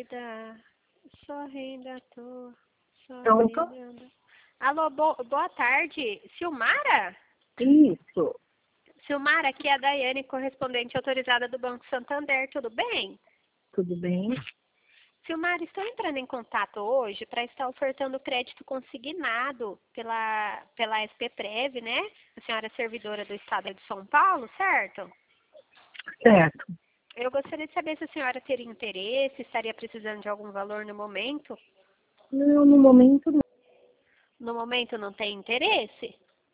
acordar, sorrindo à toa, Pronto? sorrindo. Alô, boa tarde. Silmara? Isso. Silmara, aqui é a Daiane, correspondente autorizada do Banco Santander, tudo bem? Tudo bem? Silmara, estou entrando em contato hoje para estar ofertando crédito consignado pela SPPrev, né? A senhora é servidora do Estado de São Paulo, certo? Certo. Eu gostaria de saber se a senhora teria interesse, estaria precisando de algum valor no momento. Não, no momento não. No momento não tem interesse?